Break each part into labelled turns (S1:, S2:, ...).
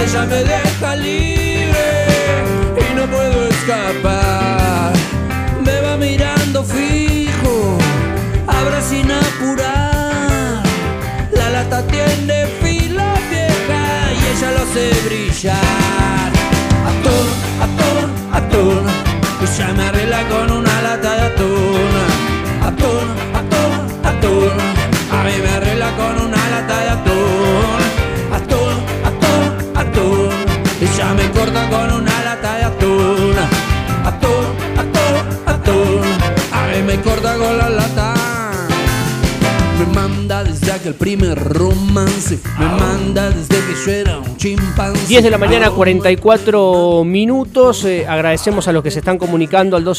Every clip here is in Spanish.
S1: ella me deja libre y no puedo escapar. Me va mirando fijo, abre sin apurar. La lata tiene filo vieja y ella lo hace brillar. Atún, atún, atún, ella me arregla con una lata de atún. Atún, atún, atún, a mí me arregla con una lata de atún. Atún, atún, atún, ella me corta con una lata de atún. Atún, atún, atún, a mí me corta con la lata. Me manda desde aquel primer romance, me manda desde que yo era un chimpancé.
S2: 10 de la mañana, 44 minutos. Agradecemos a los que se están comunicando al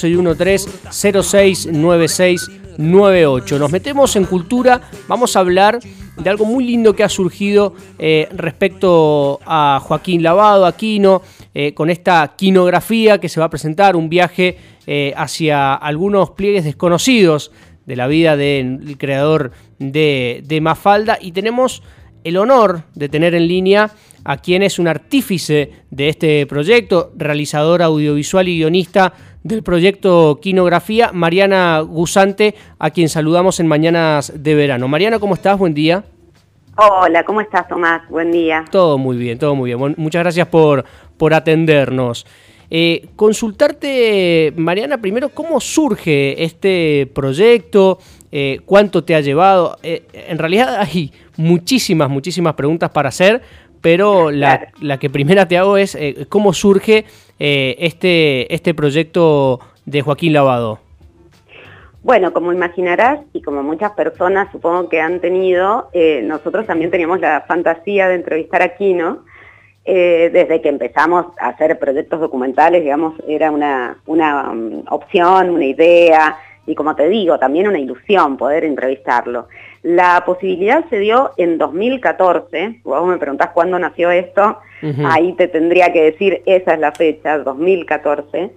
S2: 1213-069698. Nos metemos en cultura. Vamos a hablar de algo muy lindo que ha surgido respecto a Joaquín Lavado, a Quino, con esta quinografía que se va a presentar, un viaje hacia algunos pliegues desconocidos de la vida del creador de Mafalda, y tenemos el honor de tener en línea a quien es un artífice de este proyecto, realizador audiovisual y guionista del proyecto Quinografía, Mariana Gusante, a quien saludamos en Mañanas de Verano. Mariana, ¿cómo estás? Buen día.
S3: Hola, ¿cómo estás, Tomás? Buen día.
S2: Todo muy bien, todo muy bien. Bueno, muchas gracias por atendernos. Consultarte, Mariana, primero, ¿cómo surge este proyecto? ¿Cuánto te ha llevado? En realidad hay muchísimas preguntas para hacer, pero la que primera te hago es ¿cómo surge este proyecto de Joaquín Lavado?
S3: Bueno, como imaginarás, y como muchas personas supongo que han tenido, nosotros también teníamos la fantasía de entrevistar a Quino. Desde que empezamos a hacer proyectos documentales, digamos, era una opción, una idea, y como te digo, también una ilusión poder entrevistarlo. La posibilidad se dio en 2014, vos me preguntás cuándo nació esto, ahí te tendría que decir, esa es la fecha, 2014,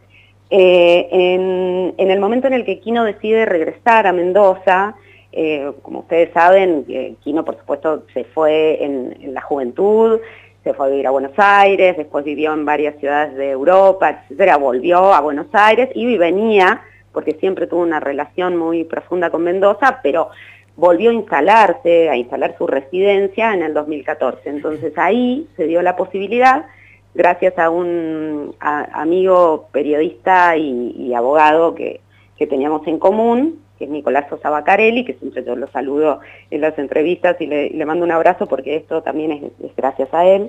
S3: en el momento en el que Quino decide regresar a Mendoza. Como ustedes saben, Quino por supuesto se fue en la juventud, se fue a vivir a Buenos Aires, después vivió en varias ciudades de Europa, etcétera, volvió a Buenos Aires y venía, porque siempre tuvo una relación muy profunda con Mendoza, pero volvió a instalar su residencia en el 2014. Entonces ahí se dio la posibilidad, gracias a un amigo periodista y abogado que teníamos en común, que es Nicolás Sosa Bacarelli, que siempre yo lo saludo en las entrevistas y le mando un abrazo porque esto también es gracias a él.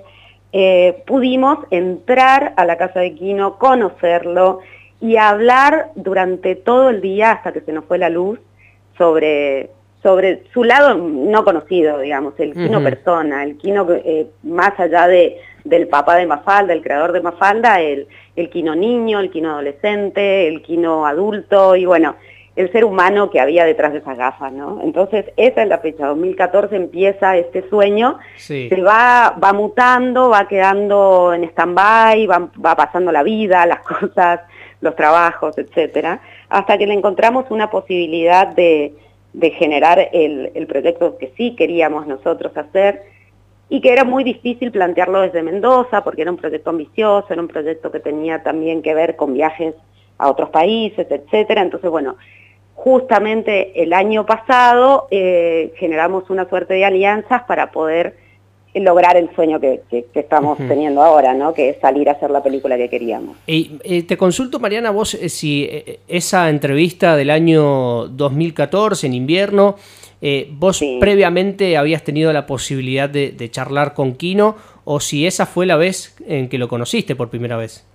S3: Pudimos entrar a la casa de Quino, conocerlo y hablar durante todo el día hasta que se nos fue la luz sobre su lado no conocido, digamos, el Quino persona, el Quino más allá del papá de Mafalda, el creador de Mafalda, el Quino niño, el Quino adolescente, el Quino adulto y bueno, el ser humano que había detrás de esas gafas, ¿no? Entonces, esa es la fecha, 2014 empieza este sueño, sí. Se va mutando, va quedando en stand-by, va pasando la vida, las cosas, los trabajos, etcétera, hasta que le encontramos una posibilidad de generar el proyecto que sí queríamos nosotros hacer, y que era muy difícil plantearlo desde Mendoza, porque era un proyecto ambicioso, era un proyecto que tenía también que ver con viajes a otros países, etcétera. Entonces, bueno, justamente el año pasado generamos una suerte de alianzas para poder lograr el sueño que estamos teniendo ahora, ¿no? Que es salir a hacer la película que queríamos.
S2: Y te consulto, Mariana, vos si esa entrevista del año 2014, en invierno, vos sí. Previamente habías tenido la posibilidad de charlar con Quino, o si esa fue la vez en que lo conociste por primera vez.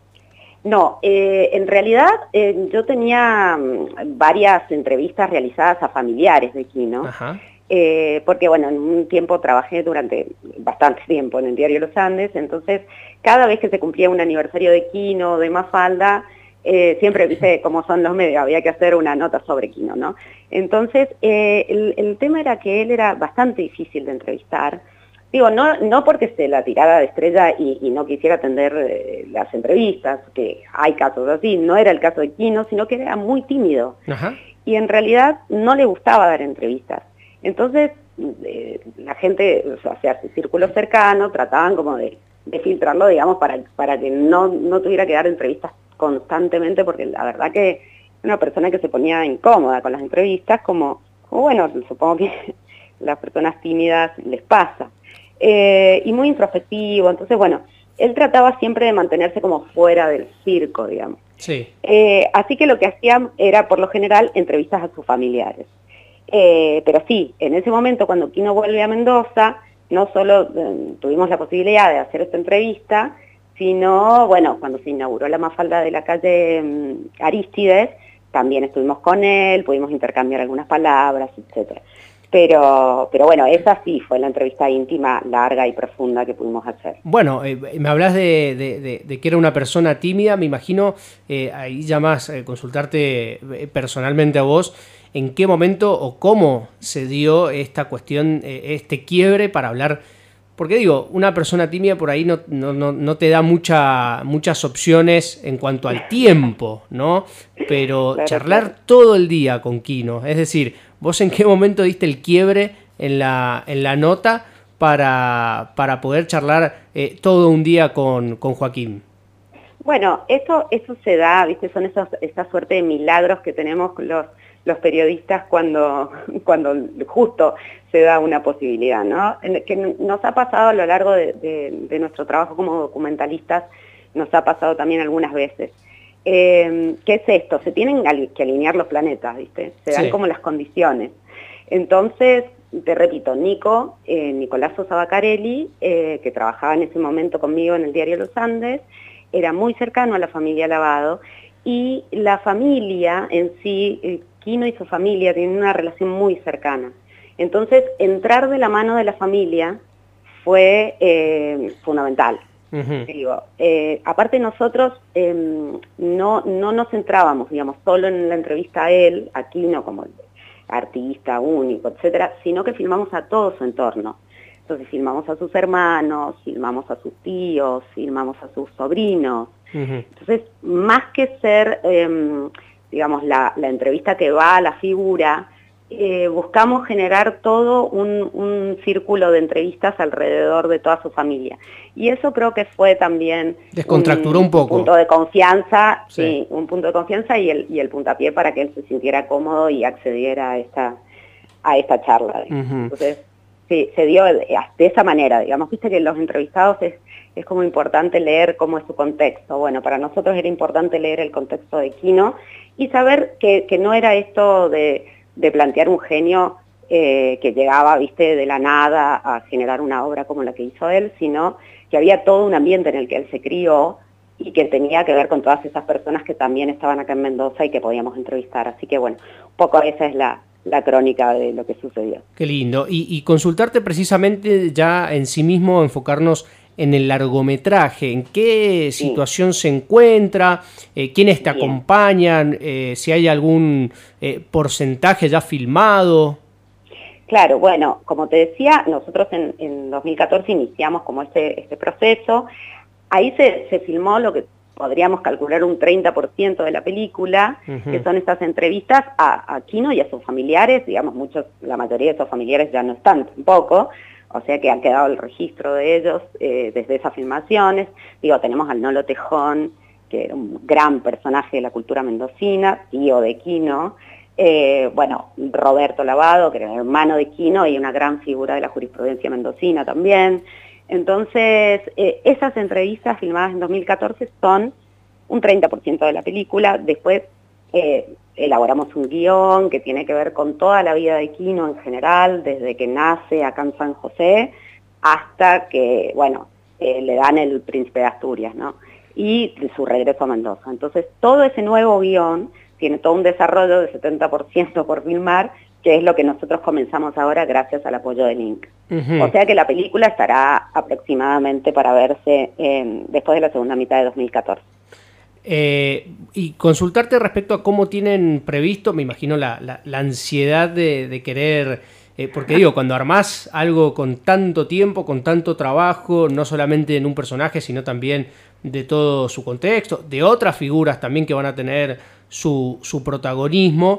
S3: No, en realidad yo tenía varias entrevistas realizadas a familiares de Quino, porque bueno, en un tiempo trabajé durante bastante tiempo en el diario Los Andes, entonces cada vez que se cumplía un aniversario de Quino, de Mafalda, siempre viste cómo son los medios, había que hacer una nota sobre Quino, ¿no? Entonces el tema era que él era bastante difícil de entrevistar. Digo, no porque se la tirara de estrella y no quisiera atender las entrevistas, que hay casos así, no era el caso de Quino, sino que era muy tímido. Y en realidad no le gustaba dar entrevistas. Entonces, la gente, o sea, su círculo cercano, trataban como de filtrarlo, digamos, para que no tuviera que dar entrevistas constantemente, porque la verdad que una persona que se ponía incómoda con las entrevistas, como bueno, supongo que las personas tímidas les pasa, y muy introspectivo. Entonces, bueno, él trataba siempre de mantenerse como fuera del circo, digamos.
S2: Sí.
S3: Así que lo que hacía era, por lo general, entrevistas a sus familiares. Pero sí, en ese momento, cuando Quino vuelve a Mendoza, no solo tuvimos la posibilidad de hacer esta entrevista, sino, bueno, cuando se inauguró la Mafalda de la calle Arístides, también estuvimos con él, pudimos intercambiar algunas palabras, etcétera. Pero bueno, esa sí fue la entrevista íntima, larga y profunda que pudimos hacer.
S2: Bueno, me hablas de que era una persona tímida, me imagino, ahí ya más consultarte personalmente a vos, ¿en qué momento o cómo se dio esta cuestión, este quiebre para hablar? Porque digo, una persona tímida por ahí no te da muchas opciones en cuanto al tiempo, ¿no? Pero
S3: claro,
S2: charlar
S3: claro.
S2: todo el día con Quino, es decir, ¿vos en qué momento diste el quiebre en la nota para poder charlar todo un día con Joaquín?
S3: Bueno, eso se da, ¿viste? Son esa suerte de milagros que tenemos los periodistas cuando justo se da una posibilidad, ¿no? Que nos ha pasado a lo largo de nuestro trabajo como documentalistas, nos ha pasado también algunas veces. ¿Qué es esto? Se tienen que alinear los planetas, ¿viste? Se dan como las condiciones. Entonces, te repito, Nicolás Sosa Bacarelli, que trabajaba en ese momento conmigo en el diario Los Andes, era muy cercano a la familia Lavado, y la familia en sí, Quino y su familia tienen una relación muy cercana. Entonces, entrar de la mano de la familia fue fundamental. Uh-huh. Digo, aparte nosotros no nos centrábamos, digamos, solo en la entrevista a él, a Quino como artista único, etcétera, sino que filmamos a todo su entorno. Entonces filmamos a sus hermanos, filmamos a sus tíos, filmamos a sus sobrinos. Uh-huh. Entonces, más que ser, digamos, la entrevista que va a la figura, buscamos generar todo un círculo de entrevistas alrededor de toda su familia. Y eso creo que fue también
S2: descontracturó un poco.
S3: Punto de confianza, sí, un punto de confianza y el puntapié para que él se sintiera cómodo y accediera a esta charla. Uh-huh. Entonces, sí, se dio de esa manera, digamos. Viste que los entrevistados es como importante leer cómo es su contexto. Bueno, para nosotros era importante leer el contexto de Quino y saber que no era esto de plantear un genio que llegaba, viste, de la nada a generar una obra como la que hizo él, sino que había todo un ambiente en el que él se crió y que tenía que ver con todas esas personas que también estaban acá en Mendoza y que podíamos entrevistar. Así que bueno, un poco esa es la crónica de lo que sucedió.
S2: Qué lindo. Y consultarte precisamente ya en sí mismo, enfocarnos en el largometraje, en qué situación se encuentra, quiénes te acompañan, si hay algún porcentaje ya filmado.
S3: Claro, bueno, como te decía, nosotros en 2014 iniciamos como este proceso. Ahí se filmó lo que podríamos calcular un 30% de la película, uh-huh, que son estas entrevistas a Quino y a sus familiares, digamos, la mayoría de esos familiares ya no están tampoco, o sea que han quedado el registro de ellos desde esas filmaciones. Digo, tenemos al Nolo Tejón, que era un gran personaje de la cultura mendocina, tío de Quino, bueno, Roberto Lavado, que era el hermano de Quino y una gran figura de la jurisprudencia mendocina también. Entonces, esas entrevistas filmadas en 2014 son un 30% de la película. Después elaboramos un guión que tiene que ver con toda la vida de Quino en general, desde que nace acá en San José hasta que, bueno, le dan el Príncipe de Asturias, ¿no? Y su regreso a Mendoza. Entonces, todo ese nuevo guión tiene todo un desarrollo de 70% por filmar, que es lo que nosotros comenzamos ahora gracias al apoyo de Link. Uh-huh. O sea que la película estará aproximadamente para verse después de la segunda mitad de 2014.
S2: Y consultarte respecto a cómo tienen previsto, me imagino la ansiedad de querer, porque digo, cuando armás algo con tanto tiempo, con tanto trabajo, no solamente en un personaje, sino también de todo su contexto, de otras figuras también que van a tener su protagonismo,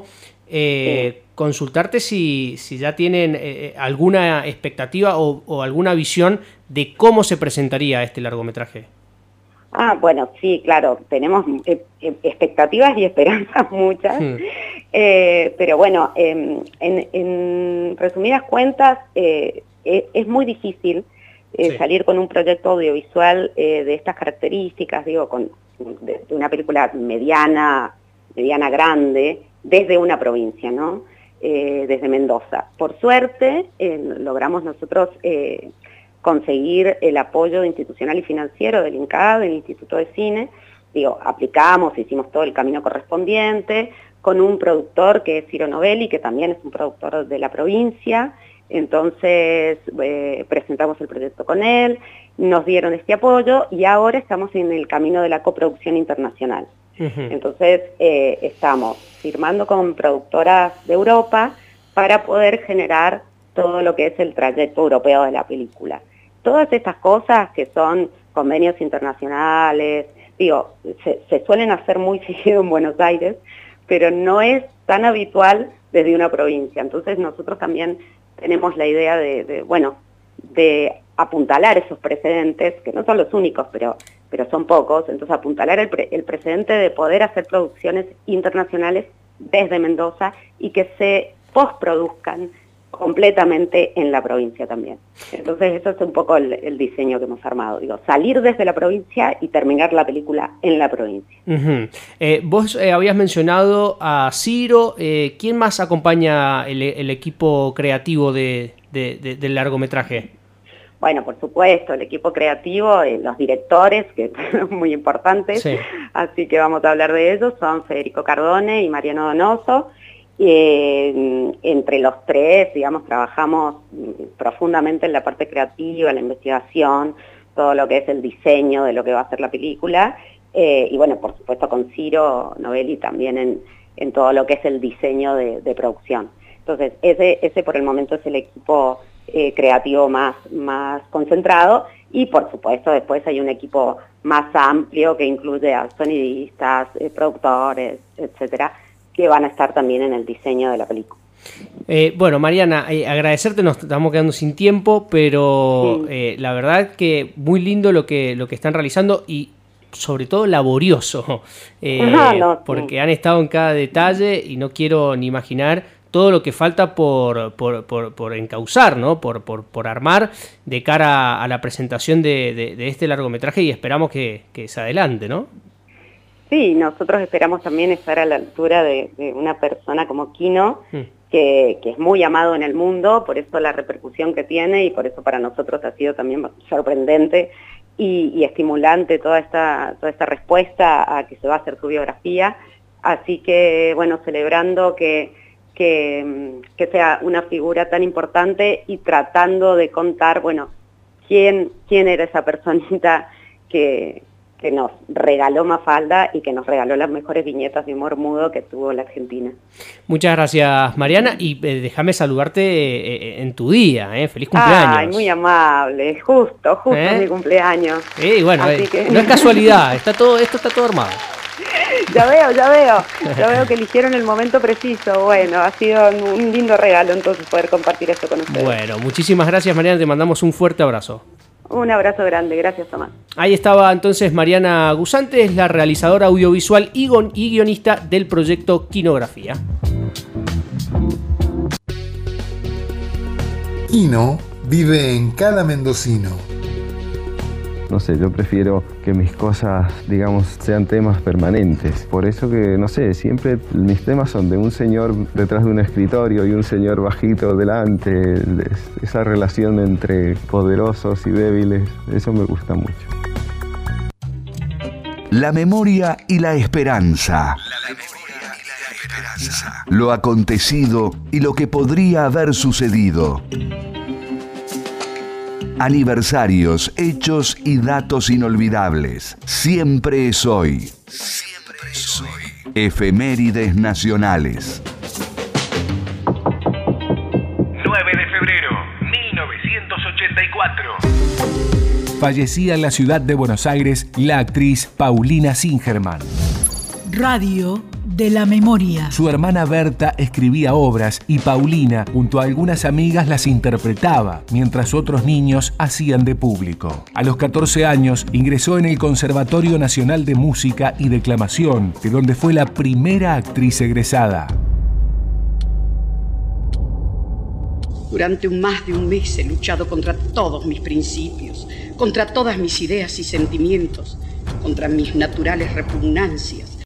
S2: Consultarte si ya tienen alguna expectativa o alguna visión de cómo se presentaría este largometraje.
S3: Bueno, sí, claro, tenemos expectativas y esperanzas muchas, pero bueno, en resumidas cuentas, es muy difícil salir con un proyecto audiovisual de estas características, digo, de una película mediana grande, desde una provincia, ¿no? Desde Mendoza. Por suerte, logramos nosotros conseguir el apoyo institucional y financiero del INCAD, del Instituto de Cine. Digo, aplicamos, hicimos todo el camino correspondiente, con un productor que es Ciro Novelli, que también es un productor de la provincia. Entonces presentamos el proyecto con él, nos dieron este apoyo y ahora estamos en el camino de la coproducción internacional. Entonces estamos firmando con productoras de Europa para poder generar todo lo que es el trayecto europeo de la película. Todas estas cosas que son convenios internacionales, digo, se suelen hacer muy seguido en Buenos Aires, pero no es tan habitual desde una provincia. Entonces nosotros también tenemos la idea de apuntalar esos precedentes, que no son los únicos, pero son pocos. Entonces apuntalar el precedente de poder hacer producciones internacionales desde Mendoza y que se postproduzcan completamente en la provincia también. Entonces eso es un poco el diseño que hemos armado, digo, salir desde la provincia y terminar la película en la provincia.
S2: Vos habías mencionado a Ciro, ¿quién más acompaña el equipo creativo del largometraje?
S3: Bueno, por supuesto, el equipo creativo, los directores, que son muy importantes, sí. Así que vamos a hablar de ellos, son Federico Cardone y Mariano Donoso. Entre los tres, digamos, trabajamos profundamente en la parte creativa, la investigación, todo lo que es el diseño de lo que va a ser la película, y bueno, por supuesto con Ciro Novelli también en todo lo que es el diseño de producción. Entonces, ese por el momento es el equipo creativo más concentrado, y por supuesto después hay un equipo más amplio que incluye a sonidistas, productores, etcétera, que van a estar también en el diseño de la película.
S2: Bueno, Mariana, agradecerte, nos estamos quedando sin tiempo, pero sí. La verdad que muy lindo lo que están realizando y sobre todo laborioso, porque han estado en cada detalle y no quiero ni imaginar todo lo que falta por encauzar, ¿no? por armar de cara a la presentación de este largometraje, y esperamos que se adelante, ¿no?
S3: Sí, nosotros esperamos también estar a la altura de una persona como Kino, que es muy amado en el mundo, por eso la repercusión que tiene, y por eso para nosotros ha sido también sorprendente y estimulante toda esta respuesta a que se va a hacer su biografía. Así que, bueno, celebrando que sea una figura tan importante y tratando de contar, bueno, quién era esa personita que nos regaló Mafalda y que nos regaló las mejores viñetas de humor mudo que tuvo la Argentina.
S2: Muchas gracias, Mariana, y déjame saludarte en tu día, feliz cumpleaños.
S3: Ay, muy amable, justo mi cumpleaños.
S2: Bueno, no es casualidad, esto está todo armado.
S3: Ya veo que eligieron el momento preciso. Bueno, ha sido un lindo regalo entonces poder compartir esto con ustedes.
S2: Bueno, muchísimas gracias, Mariana, te mandamos un fuerte abrazo.
S3: Un abrazo grande, gracias, Tomás.
S2: Ahí estaba entonces Mariana Gusante, es la realizadora audiovisual y guionista del proyecto Kinografía.
S4: Kino vive en cada mendocino.
S5: No sé, yo prefiero que mis cosas, digamos, sean temas permanentes. Por eso que, no sé, siempre mis temas son de un señor detrás de un escritorio y un señor bajito delante. Esa relación entre poderosos y débiles, eso me gusta mucho.
S6: La memoria y la esperanza. Lo acontecido y lo que podría haber sucedido. Aniversarios, hechos y datos inolvidables. Siempre es hoy. Siempre es hoy. Efemérides nacionales.
S7: 9 de febrero, 1984.
S8: Fallecía en la ciudad de Buenos Aires la actriz Paulina Singerman.
S9: Radio de la memoria.
S8: Su hermana Berta escribía obras y Paulina, junto a algunas amigas, las interpretaba, mientras otros niños hacían de público. A los 14 años ingresó en el Conservatorio Nacional de Música y Declamación, de donde fue la primera actriz egresada.
S10: Durante más de un mes he luchado contra todos mis principios, contra todas mis ideas y sentimientos, contra mis naturales repugnancias.